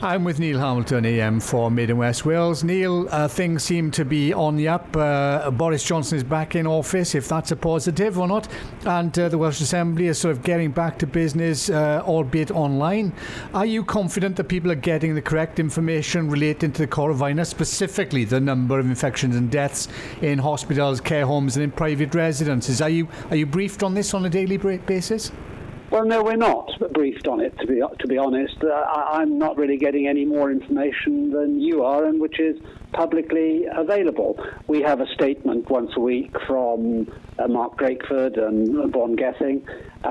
I'm with Neil Hamilton, AM for Mid and West Wales. Neil, things seem to be on the up. Boris Johnson is back in office, if that's a positive or not. And the Welsh Assembly is sort of getting back to business, albeit online. Are you confident that people are getting the correct information relating to the coronavirus, specifically the number of infections and deaths in hospitals, care homes and in private residences? Are you briefed on this on a daily basis? Well, no, we're not briefed on it, to be honest. I'm not really getting any more information than you are, and which is publicly available. We have a statement once a week from Mark Drakeford and Vaughan Gething,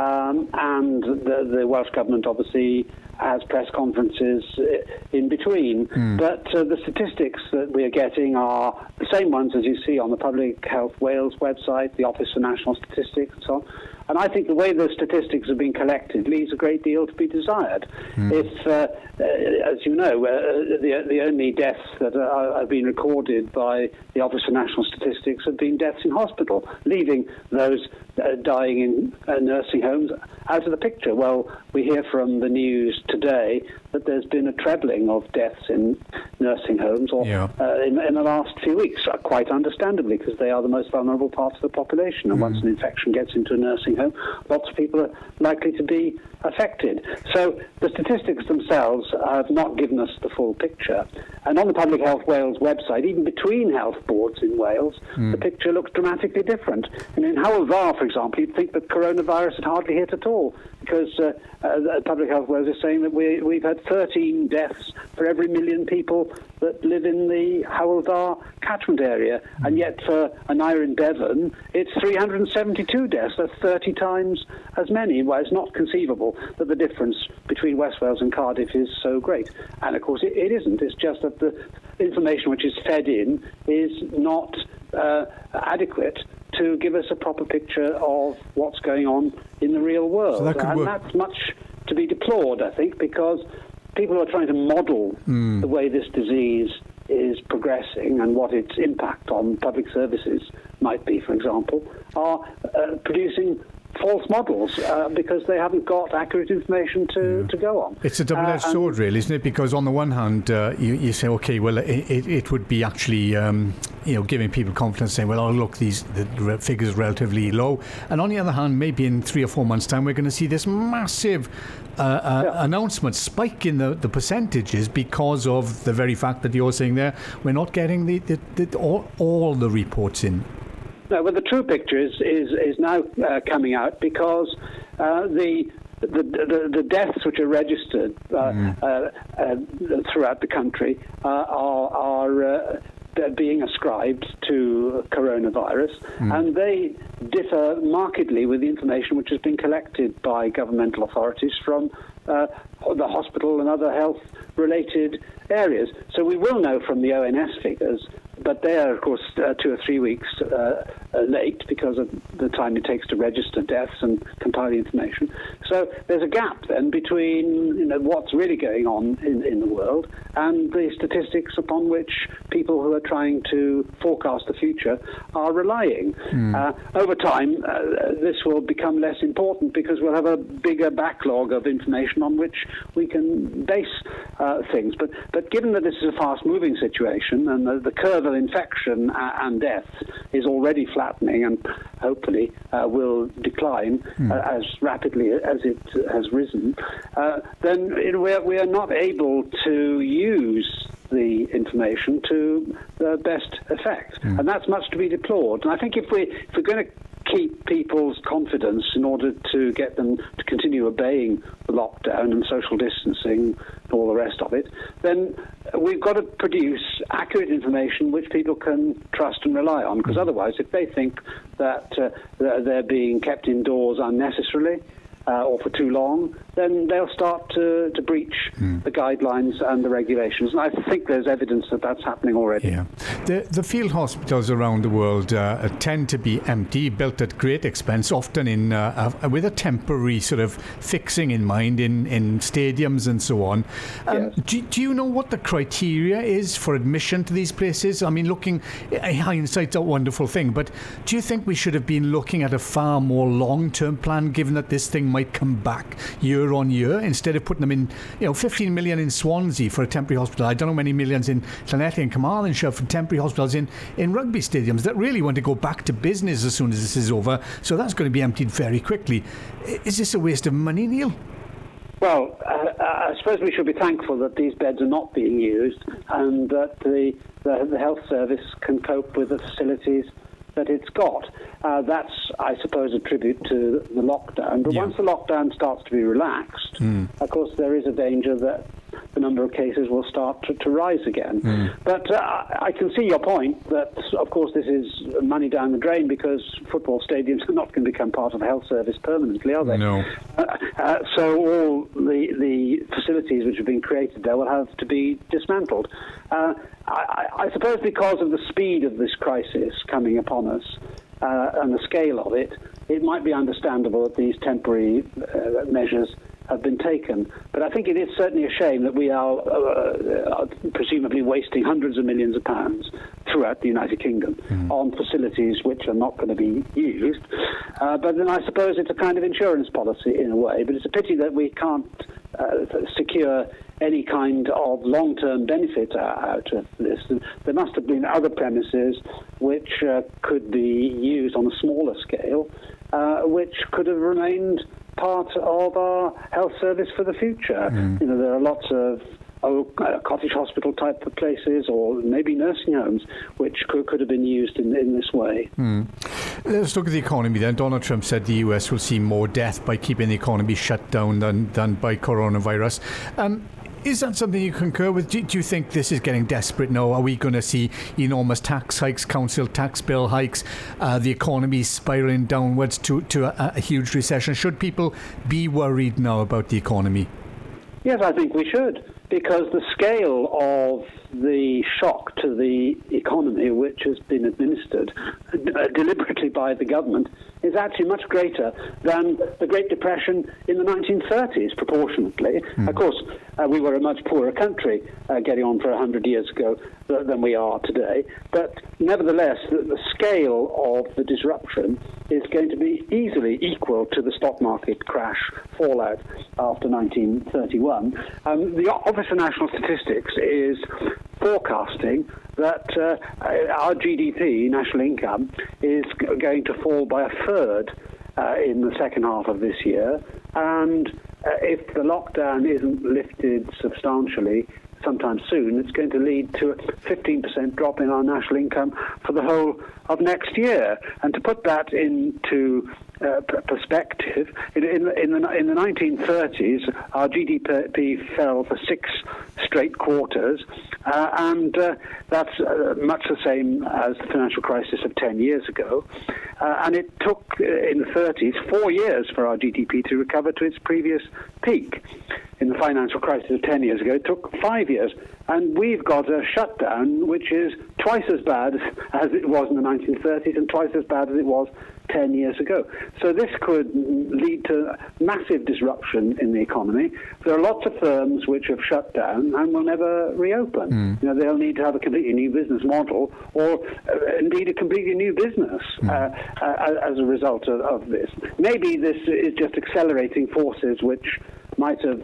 and the Welsh Government obviously has press conferences in between. But the statistics that we are getting are the same ones as you see on the Public Health Wales website, the Office for National Statistics and so on. And I think the way those statistics have been collected leaves a great deal to be desired. If, as you know, the only deaths that have been recorded by the Office for National Statistics have been deaths in hospital, leaving those dying in nursing homes out of the picture. Well, we hear from the news today that there's been a trebling of deaths in nursing homes in the last few weeks, quite understandably, because they are the most vulnerable parts of the population. And once an infection gets into a nursing home, lots of people are likely to be affected. So the statistics themselves have not given us the full picture. And on the Public Health Wales website, even between health boards in Wales, the picture looks dramatically different. And in Hywel Dda, for example, you'd think that coronavirus had hardly hit at all, because Public Health Wales is saying that we've had 13 deaths for every million people that live in the Hywel Dda catchment area. And yet for Aneurin in Devon, it's 372 deaths. That's 30 times as many. Well, it's not conceivable that the difference between West Wales and Cardiff is so great. And of course it isn't. It's just that the information which is fed in is not adequate to give us a proper picture of what's going on in the real world. So that's much to be deplored, I think, because people who are trying to model the way this disease is progressing and what its impact on public services might be, for example, are producing false models because they haven't got accurate information to go on. It's a double-edged sword, really, isn't it? Because on the one hand, you say, okay, well, it would be actually, giving people confidence, saying, well, oh, look, the figures are relatively low. And on the other hand, maybe in 3 or 4 months' time, we're going to see this massive announcement spike in the percentages because of the very fact that you're saying there, we're not getting all the reports in. No, well, the true picture is now coming out because the deaths which are registered throughout the country are being ascribed to coronavirus, and they differ markedly with the information which has been collected by governmental authorities from the hospital and other health-related areas. So we will know from the ONS figures, but they are, of course, 2 or 3 weeks late because of the time it takes to register deaths and compile the information. So there's a gap then between what's really going on in the world and the statistics upon which people who are trying to forecast the future are relying. Over time, this will become less important because we'll have a bigger backlog of information on which we can base things. But given that this is a fast-moving situation and the curve of infection and death is already flattening and hopefully will decline as rapidly as it has risen, then we are not able to use the information to the best effect. And that's much to be deplored. And I think if we're going to keep people's confidence in order to get them to continue obeying the lockdown and social distancing and all the rest of it, then we've got to produce accurate information which people can trust and rely on, because otherwise, if they think that they're being kept indoors unnecessarily or for too long, then they'll start to breach the guidelines and the regulations. And I think there's evidence that that's happening already. Yeah. The field hospitals around the world tend to be empty, built at great expense, often with a temporary sort of fixing in mind in stadiums and so on. Yes. Do you know what the criteria is for admission to these places? I mean, hindsight's a wonderful thing, but do you think we should have been looking at a far more long-term plan, given that this thing might come back year year on year instead of putting them in, 15 million in Swansea for a temporary hospital. I don't know how many millions in Llanelli and Carmarthenshire for temporary hospitals in rugby stadiums that really want to go back to business as soon as this is over. So that's going to be emptied very quickly. Is this a waste of money, Neil? Well, I suppose we should be thankful that these beds are not being used and that the health service can cope with the facilities that it's got. That's, I suppose, a tribute to the lockdown. But once the lockdown starts to be relaxed, of course, there is a danger that the number of cases will start to rise again. But I can see your point that, of course, this is money down the drain because football stadiums are not going to become part of the health service permanently, are they? No. So all the facilities which have been created there will have to be dismantled. I suppose because of the speed of this crisis coming upon us and the scale of it, it might be understandable that these temporary measures have been taken. But I think it is certainly a shame that we are presumably wasting hundreds of millions of pounds throughout the United Kingdom on facilities which are not going to be used. But then I suppose it's a kind of insurance policy in a way, but it's a pity that we can't secure any kind of long-term benefit out of this. There must have been other premises which could be used on a smaller scale, which could have remained part of our health service for the future. There are lots of cottage hospital type of places or maybe nursing homes which could have been used in this way. Let's look at the economy then. Donald Trump said the US will see more death by keeping the economy shut down than by coronavirus. Is that something you concur with? Do you think this is getting desperate now? Are we going to see enormous tax hikes, council tax bill hikes, the economy spiralling downwards to a huge recession? Should people be worried now about the economy? Yes, I think we should, because the scale of the shock to the economy, which has been administered deliberately by the government, is actually much greater than the Great Depression in the 1930s, proportionately. Of course, we were a much poorer country getting on for 100 years ago than we are today. But nevertheless, the scale of the disruption is going to be easily equal to the stock market crash fallout after 1931. The Office for National Statistics is forecasting that our GDP, national income, is going to fall by a third in the second half of this year. And if the lockdown isn't lifted substantially sometime soon, it's going to lead to a 15% drop in our national income for the whole of next year. And to put that into perspective, in the 1930s, our GDP fell for 6 straight quarters, and that's much the same as the financial crisis of 10 years ago. And it took, in the 30s, 4 years for our GDP to recover to its previous peak. In the financial crisis of 10 years ago, it took 5 years. And we've got a shutdown which is twice as bad as it was in the 1930s and twice as bad as it was 10 years ago. So this could lead to massive disruption in the economy. There are lots of firms which have shut down and will never reopen. They'll need to have a completely new business model or indeed a completely new business as a result of this. Maybe this is just accelerating forces which might have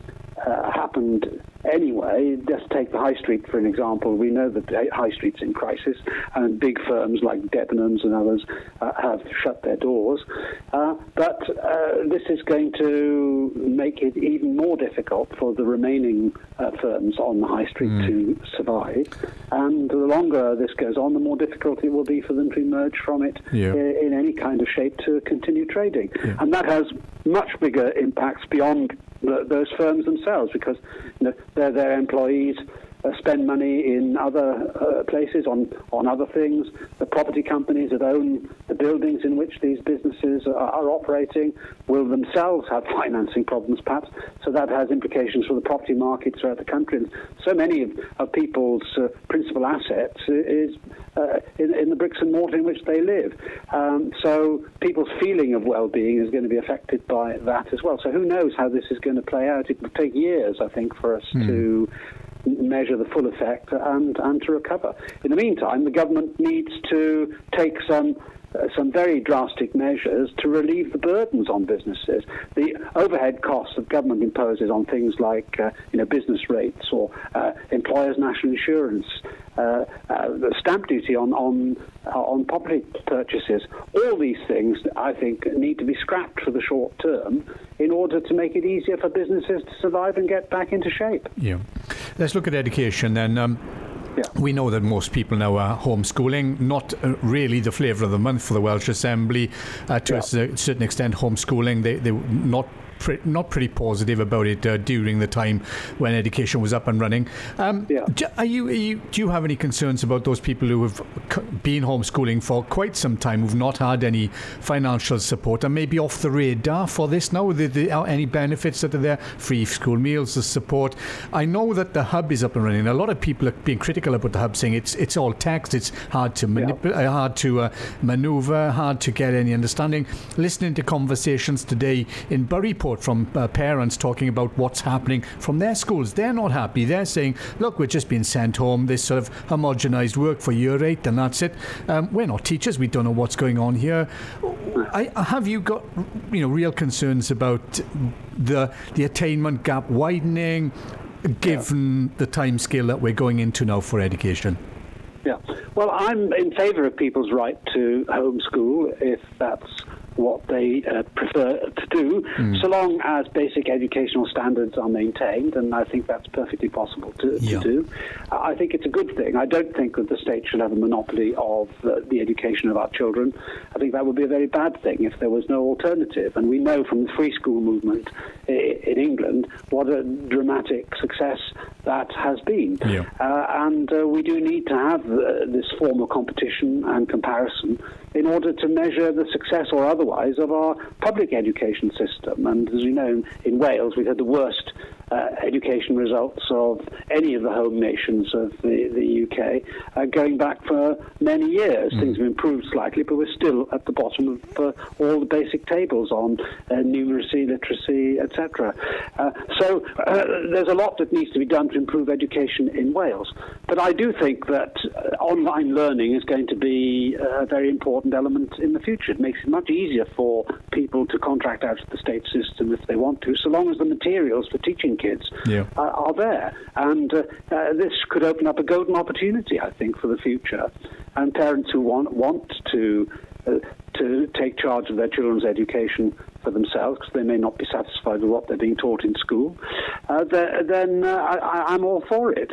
happened anyway. Just take the high street for an example. We know that the high street's in crisis, and big firms like Debenhams and others have shut their doors. But this is going to make it even more difficult for the remaining firms on the high street to survive. And the longer this goes on, the more difficult it will be for them to emerge from it in any kind of shape to continue trading. And that has much bigger impacts beyond those firms themselves, because their employees spend money in other places on other things. The property companies that own the buildings in which these businesses are operating will themselves have financing problems, perhaps. So that has implications for the property market throughout the country. And so many of people's principal assets is in the bricks and mortar in which they live. So people's feeling of well-being is going to be affected by that as well. So who knows how this is going to play out? It will take years, I think, for us to measure the full effect and to recover. In the meantime, the government needs to take some very drastic measures to relieve the burdens on businesses. The overhead costs that government imposes on things like business rates or employers' national insurance, the stamp duty on property purchases, all these things I think need to be scrapped for the short term in order to make it easier for businesses to survive and get back into shape. Yeah. Let's look at education then. We know that most people now are homeschooling, not really the flavour of the month for the Welsh Assembly. To a certain extent, homeschooling, they were not pretty positive about it during the time when education was up and running. Do you have any concerns about those people who have been homeschooling for quite some time, who've not had any financial support and maybe off the radar for this now? Are any benefits that are there? Free school meals, the support. I know that the hub is up and running. A lot of people are being critical about the hub, saying it's all text, it's hard to manipulate, hard to manoeuvre, hard to get any understanding. Listening to conversations today in Buryport from parents talking about what's happening from their schools. They're not happy. They're saying, look, we're just being sent home, this sort of homogenised work for year 8 and that's it. We're not teachers. We don't know what's going on here. Have you got real concerns about the attainment gap widening given the time scale that we're going into now for education? Yeah. Well, I'm in favour of people's right to homeschool if that's what they prefer to do, so long as basic educational standards are maintained, and I think that's perfectly possible to do. I think it's a good thing. I don't think that the state should have a monopoly of the education of our children. I think that would be a very bad thing if there was no alternative, and we know from the free school movement in England what a dramatic success that has been. And we do need to have this form of competition and comparison in order to measure the success or otherwise of our public education system. And as you know, in Wales, we've had the worst education results of any of the home nations of the UK going back for many years. Things have improved slightly, but we're still at the bottom of all the basic tables on numeracy, literacy, etc. So there's a lot that needs to be done to improve education in Wales. But I do think that online learning is going to be a very important element in the future. It makes it much easier for people to contract out of the state system if they want to, so long as the materials for teaching kids are there. And this could open up a golden opportunity, I think, for the future. And parents who want to take charge of their children's education for themselves, because they may not be satisfied with what they're being taught in school, then I'm all for it.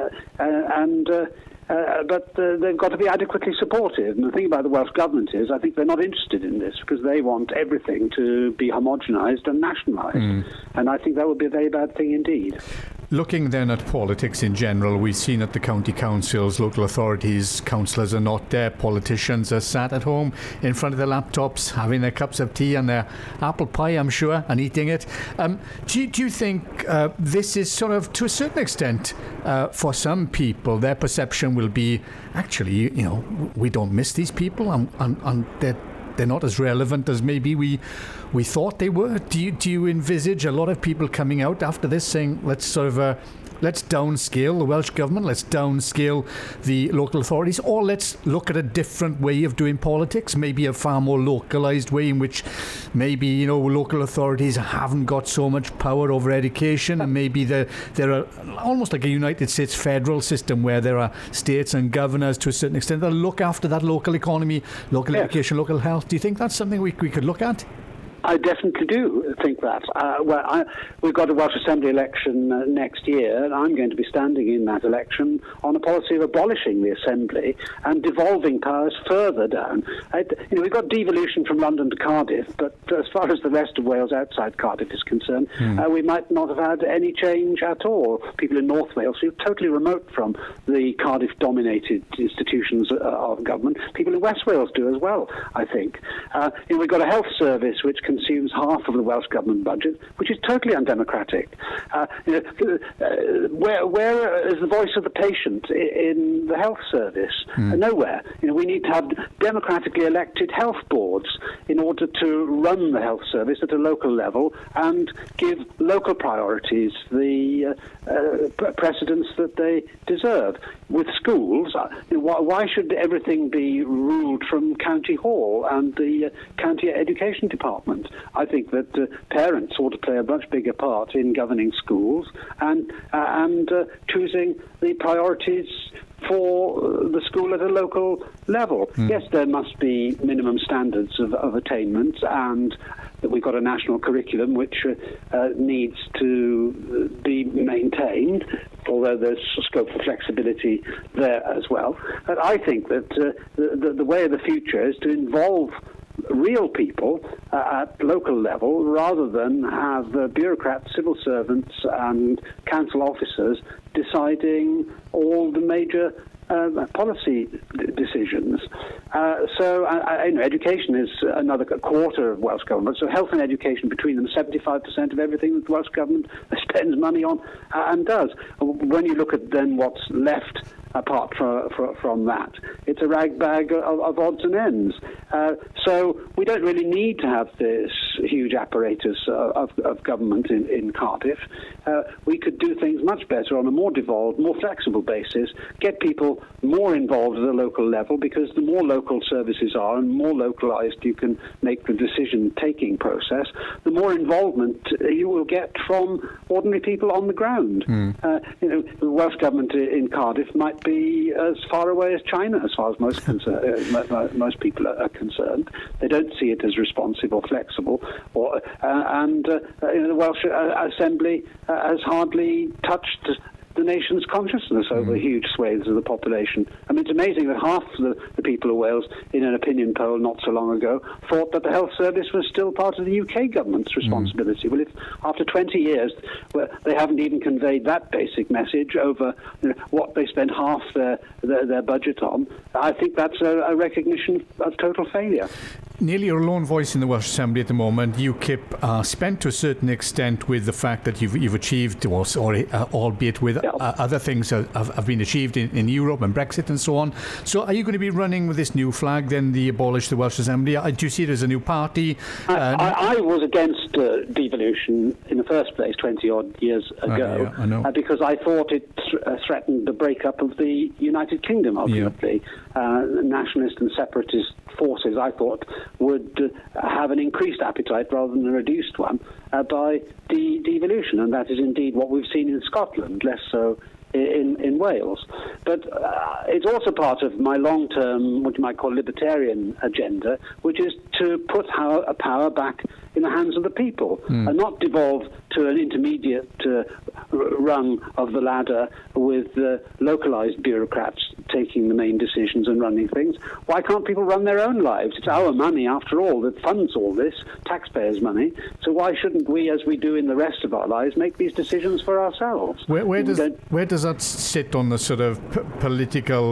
But they've got to be adequately supported. And the thing about the Welsh Government is I think they're not interested in this because they want everything to be homogenised and nationalised. And I think that would be a very bad thing indeed. Looking then at politics in general, we've seen at the county councils, local authorities, councillors are not there. Politicians are sat at home in front of their laptops, having their cups of tea and their apple pie, I'm sure, and eating it. Do you think this is sort of, to a certain extent, for some people, their perception will be, actually, we don't miss these people and they're not as relevant as maybe we thought they were? Do you envisage a lot of people coming out after this saying, let's downscale the Welsh Government, let's downscale the local authorities, or let's look at a different way of doing politics, maybe a far more localised way in which maybe, local authorities haven't got so much power over education, and maybe there are almost like a United States federal system where there are states and governors to a certain extent that look after that local economy, local education, local health. Do you think that's something we could look at? I definitely do think that. We've got a Welsh Assembly election next year, and I'm going to be standing in that election on a policy of abolishing the Assembly and devolving powers further down. We've got devolution from London to Cardiff, but as far as the rest of Wales outside Cardiff is concerned, we might not have had any change at all. People in North Wales feel totally remote from the Cardiff-dominated institutions of government. People in West Wales do as well, I think. We've got a health service which can consumes half of the Welsh Government budget, which is totally undemocratic. Where is the voice of the patient in the health service? Nowhere. We need to have democratically elected health boards in order to run the health service at a local level and give local priorities the precedence that they deserve. With schools, why should everything be ruled from County Hall and the County Education Department? I think that parents ought to play a much bigger part in governing schools and choosing the priorities for the school at a local level. Yes, there must be minimum standards of attainment, and that we've got a national curriculum which needs to be maintained, although there's scope for flexibility there as well. But I think that the way of the future is to involve real people at local level rather than have bureaucrats, civil servants and council officers deciding all the major policy decisions. So education is another quarter of Welsh Government. So health and education between them, 75% of everything that the Welsh Government spends money on and does. When you look at then what's left apart from that, it's a ragbag of odds and ends. So we don't really need to have this huge apparatus of government in Cardiff. We could do things much better on a more devolved, more flexible basis, get people more involved at the local level, because the more local services are and more localised you can make the decision-taking process, the more involvement you will get from ordinary people on the ground. The Welsh Government in Cardiff might be as far away as China as far as most people are concerned. They don't see it as responsive or flexible, the Welsh Assembly has hardly touched the nation's consciousness over huge swathes of the population. I mean, it's amazing that half the people of Wales, in an opinion poll not so long ago, thought that the health service was still part of the UK government's responsibility. Well, if after 20 years they haven't even conveyed that basic message over what they spend half their budget on, I think that's a recognition of total failure. Neil, you're a lone voice in the Welsh Assembly at the moment. UKIP spent to a certain extent with the fact that you've achieved, albeit with other things have been achieved in Europe and Brexit and so on. So are you going to be running with this new flag, then, the Abolish the Welsh Assembly? Do you see it as a new party? I was against devolution in the first place 20-odd years ago, I know. Because I thought it threatened the breakup of the United Kingdom, ultimately. Nationalist and separatist forces, I thought, would have an increased appetite rather than a reduced one by devolution, and that is indeed what we've seen in Scotland, less so in Wales. But it's also part of my long-term, what you might call libertarian agenda, which is to put power back in the hands of the people and not devolve to an intermediate rung of the ladder with localised bureaucrats taking the main decisions and running things. Why can't people run their own lives? It's our money, after all, that funds all this, taxpayers' money. So why shouldn't we, as we do in the rest of our lives, make these decisions for ourselves? Where does that sit on the sort of political,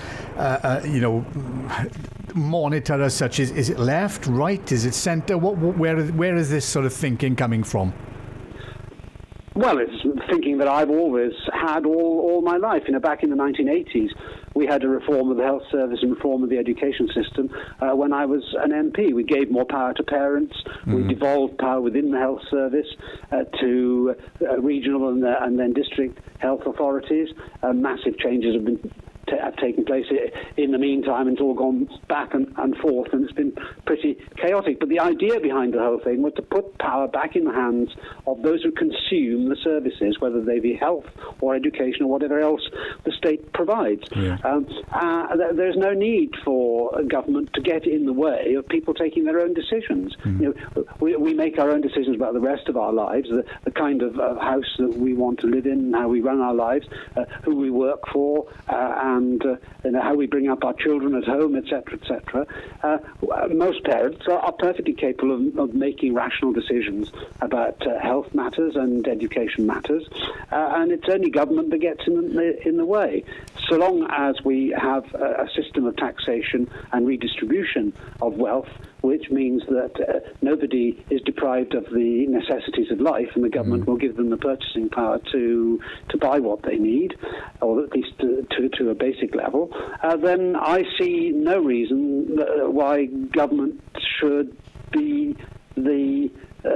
monitor as such? Is it left, right? Is it centre? Where is this sort of thinking coming from? Well, it's thinking that I've always had all my life. Back in the 1980s, we had a reform of the health service and reform of the education system when I was an MP. We gave more power to parents. We devolved power within the health service to regional and then district health authorities. Massive changes have taken place in the meantime, and it's all gone back and forth, and it's been pretty chaotic. But the idea behind the whole thing was to put power back in the hands of those who consume the services, whether they be health or education or whatever else the state provides. There's no need for government to get in the way of people taking their own decisions. We make our own decisions about the rest of our lives, the kind of house that we want to live in, how we run our lives, who we work for, and how we bring up our children at home, etc., etc. Most parents are perfectly capable of making rational decisions about health matters and education matters, and it's only government that gets in the way. way. So long as we have a system of taxation and redistribution of wealth, which means that nobody is deprived of the necessities of life, and the government will give them the purchasing power to buy what they need, or at least to a basic level, then I see no reason why government should be the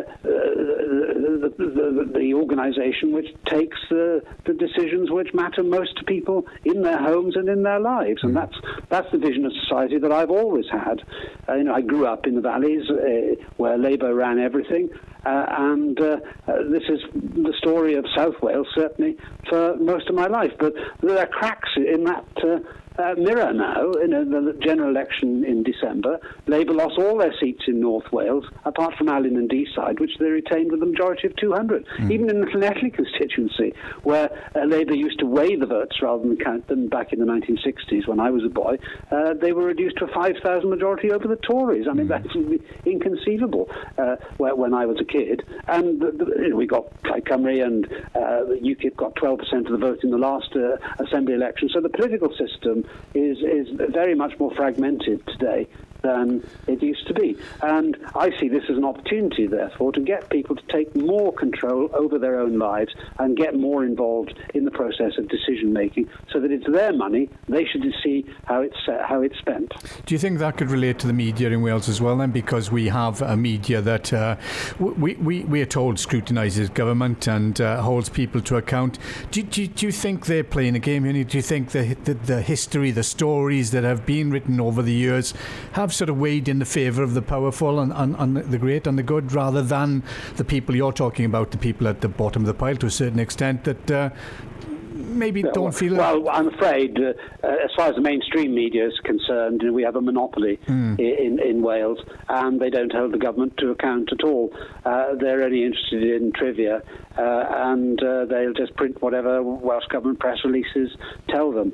organisation which takes the decisions which matter most to people in their homes and in their lives, and that's the vision of society that I've always had. I grew up in the valleys where Labour ran everything, and this is the story of South Wales certainly for most of my life. But there are cracks in that mirror now. In the general election in December, Labour lost all their seats in North Wales, apart from Alun and Deeside, which they retained with a majority of 200. Even in the Llanelli constituency, where Labour used to weigh the votes rather than count them back in the 1960s when I was a boy, they were reduced to a 5,000 majority over the Tories. I mean, that's inconceivable when I was a kid. And we got Plaid Cymru and UKIP got 12% of the vote in the last Assembly election. So the political system is very much more fragmented today than it used to be. And I see this as an opportunity, therefore, to get people to take more control over their own lives and get more involved in the process of decision-making, so that it's their money, they should see how it's spent. Do you think that could relate to the media in Wales as well, then? Because we have a media that we are told scrutinises government and holds people to account. Do you think they're playing a game here? Do you think the history, the stories that have been written over the years have sort of weighed in the favour of the powerful and the great and the good, rather than the people you're talking about, the people at the bottom of the pile, to a certain extent, that maybe don't feel... Well, I'm afraid, as far as the mainstream media is concerned, we have a monopoly in Wales, and they don't hold the government to account at all. They're only interested in trivia, and they'll just print whatever Welsh Government press releases tell them.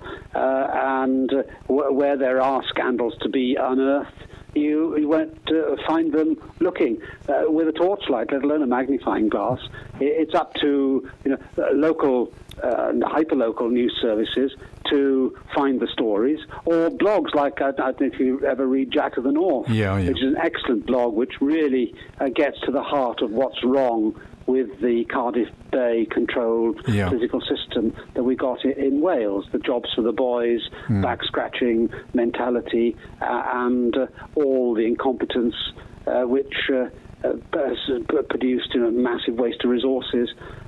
And where there are scandals to be unearthed, you won't find them looking with a torchlight, let alone a magnifying glass. It's up to local, hyperlocal news services to find the stories, or blogs like, I don't know if you ever read Jack of the North, which is an excellent blog which really gets to the heart of what's wrong with the Cardiff Bay controlled political system that we got in Wales, the jobs for the boys, back-scratching mentality, and all the incompetence which has produced massive waste of resources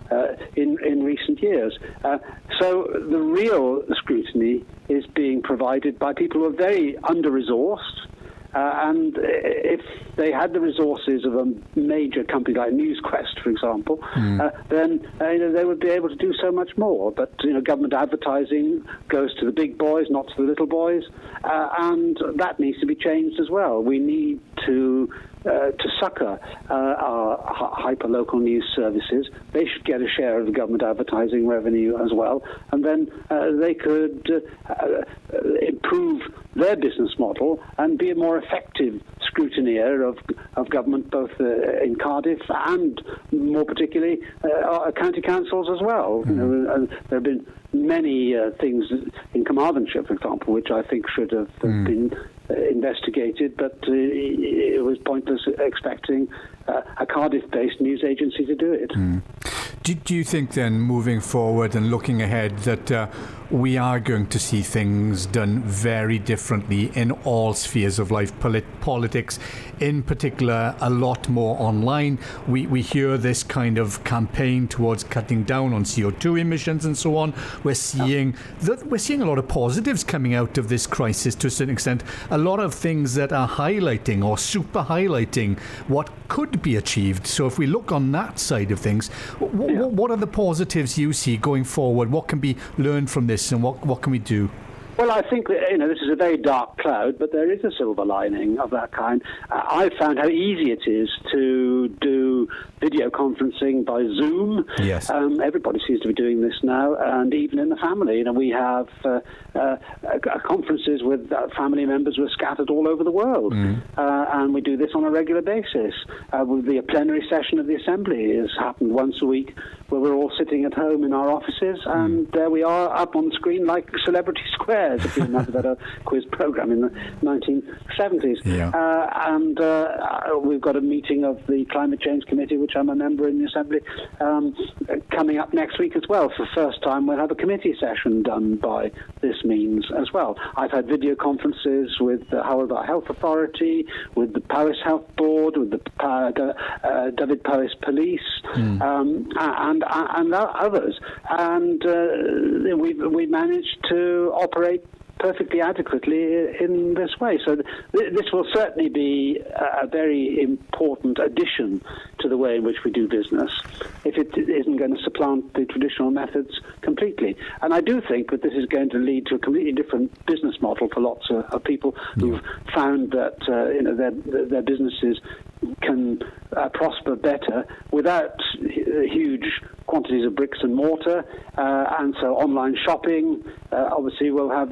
in recent years. So the real scrutiny is being provided by people who are very under-resourced, and if they had the resources of a major company like NewsQuest, for example, then they would be able to do so much more. But government advertising goes to the big boys, not to the little boys, and that needs to be changed as well. We need to succour our hyper-local news services. They should get a share of the government advertising revenue as well, and then they could improve their business model and be a more effective scrutineer of government, both in Cardiff and, more particularly, our county councils as well. There have been many things in Carmarthenshire, for example, which I think should have been investigated, but it was pointless expecting a Cardiff-based news agency to do it. Do you think then, moving forward and looking ahead, that we are going to see things done very differently in all spheres of life, politics in particular, a lot more online? We hear this kind of campaign towards cutting down on CO2 emissions and so on. We're seeing a lot of positives coming out of this crisis to a certain extent, a lot of things that are highlighting or super highlighting what could be achieved. So if we look on that side of things, what are the positives you see going forward? What can be learned from this, and what can we do? Well, I think that, this is a very dark cloud, but there is a silver lining of that kind. I've found how easy it is to do video conferencing by Zoom. Yes. Everybody seems to be doing this now, and even in the family. We have conferences with family members who are scattered all over the world, and we do this on a regular basis. The plenary session of the Assembly has happened once a week, where we're all sitting at home in our offices, and there we are up on the screen like Celebrity Squares, if you remember that quiz program in the 1970s. Yeah. And we've got a meeting of the Climate Change Committee, which I'm a member in the Assembly, coming up next week as well. For the first time, we'll have a committee session done by this means as well. I've had video conferences with the Hull Health Authority, with the Powys Health Board, with the David Powys Police, and others. And we've managed to operate perfectly adequately in this way. So this will certainly be a very important addition to the way in which we do business, if it isn't going to supplant the traditional methods completely. And I do think that this is going to lead to a completely different business model for lots of people who've found that their businesses can prosper better without huge quantities of bricks and mortar, and so online shopping obviously will have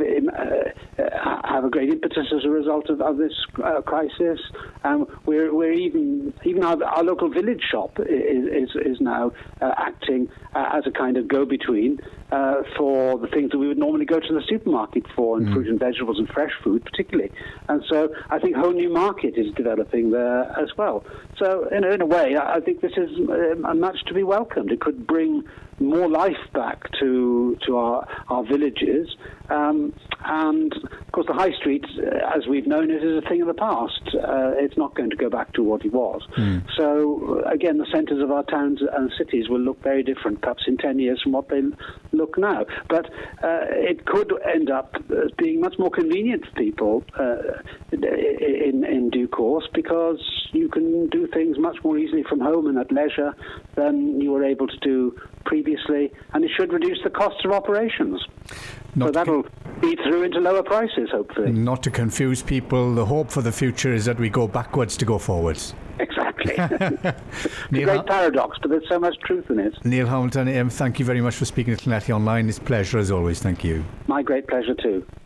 a great impetus as a result of this crisis. We're even our local village shop is now acting as a kind of go-between for the things that we would normally go to the supermarket for, and fruit and vegetables and fresh food particularly. And so I think a whole new market is developing there as well. So in a way, I think this is much to be welcomed. It could bring more life back to our villages, and of course the high street, as we've known it, is a thing of the past. It's not going to go back to what it was. So again, the centres of our towns and cities will look very different, perhaps in 10 years, from what they look now. But it could end up as being much more convenient for people in due course, because you can do things much more easily from home and at leisure than you were able to do previously, and it should reduce the costs of operations. So that'll feed through into lower prices, hopefully. Not to confuse people, the hope for the future is that we go backwards to go forwards. Exactly. It's a great paradox, but there's so much truth in it. Neil Hamilton, thank you very much for speaking to Llanelli Online. It's a pleasure as always. Thank you. My great pleasure too.